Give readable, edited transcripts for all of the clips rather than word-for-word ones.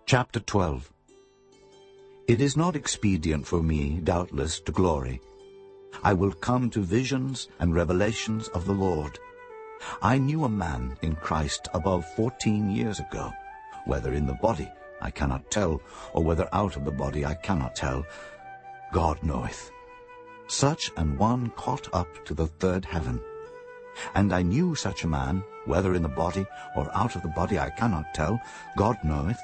Chapter 12. It is not expedient for me, doubtless, to glory. I will come to visions and revelations of the Lord. I knew a man in Christ above 14 years ago, whether in the body I cannot tell, or whether out of the body I cannot tell. God knoweth. Such an one caught up to the third heaven. And I knew such a man, whether in the body or out of the body I cannot tell, God knoweth,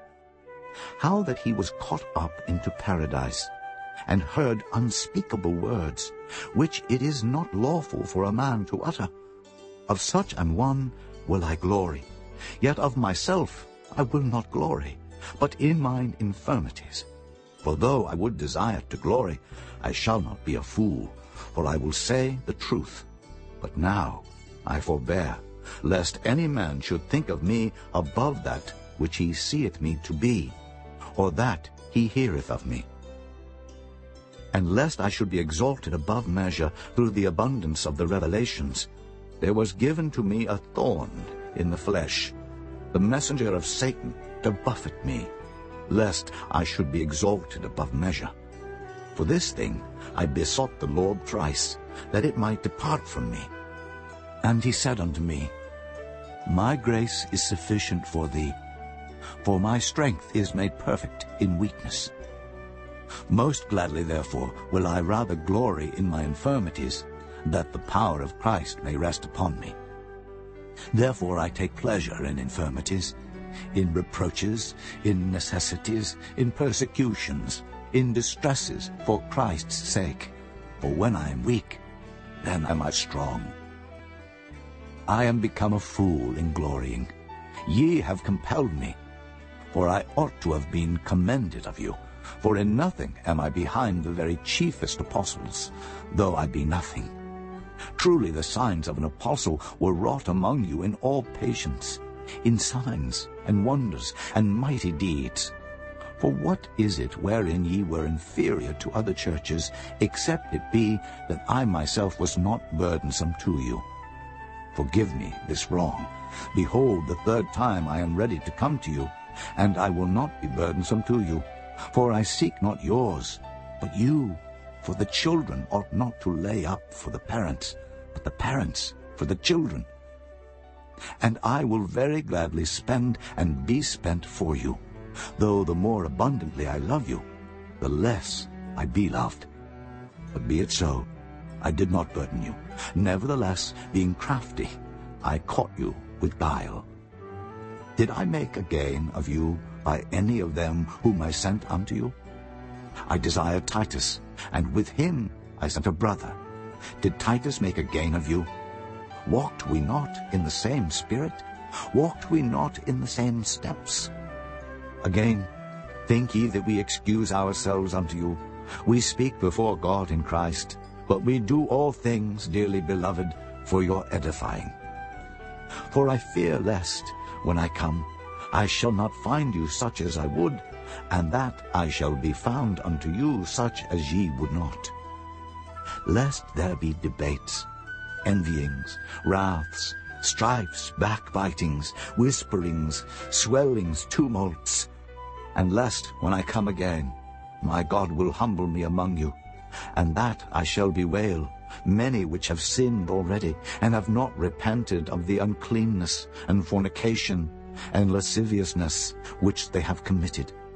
how that he was caught up into paradise, and heard unspeakable words, which it is not lawful for a man to utter. Of such an one will I glory, yet of myself I will not glory, but in mine infirmities. For though I would desire to glory, I shall not be a fool, for I will say the truth. But now I forbear, lest any man should think of me above that which he seeth me to be, or that he heareth of me. And lest I should be exalted above measure through the abundance of the revelations, there was given to me a thorn in the flesh, the messenger of Satan, to buffet me, lest I should be exalted above measure. For this thing I besought the Lord thrice, that it might depart from me. And he said unto me, My grace is sufficient for thee, for my strength is made perfect in weakness. Most gladly, therefore, will I rather glory in my infirmities, that the power of Christ may rest upon me. Therefore I take pleasure in infirmities, in reproaches, in necessities, in persecutions, in distresses, for Christ's sake. For when I am weak, then am I strong. I am become a fool in glorying. Ye have compelled me. For I ought to have been commended of you. For in nothing am I behind the very chiefest apostles, though I be nothing. Truly the signs of an apostle were wrought among you in all patience, in signs and wonders and mighty deeds. For what is it wherein ye were inferior to other churches, except it be that I myself was not burdensome to you? Forgive me this wrong. Behold, the third time I am ready to come to you, and I will not be burdensome to you. For I seek not yours, but you. For the children ought not to lay up for the parents, but the parents for the children. And I will very gladly spend and be spent for you, though the more abundantly I love you, the less I be loved. But be it so, I did not burden you. Nevertheless, being crafty, I caught you with guile. Did I make a gain of you by any of them whom I sent unto you? I desired Titus, and with him I sent a brother. Did Titus make a gain of you? Walked we not in the same spirit? Walked we not in the same steps? Again, think ye that we excuse ourselves unto you? We speak before God in Christ, but we do all things, dearly beloved, for your edifying. For I fear lest, when I come, I shall not find you such as I would, and that I shall be found unto you such as ye would not. Lest there be debates, envyings, wraths, strifes, backbitings, whisperings, swellings, tumults, and lest, when I come again, my God will humble me among you, and that I shall bewail many which have sinned already, and have not repented of the uncleanness and fornication and lasciviousness which they have committed,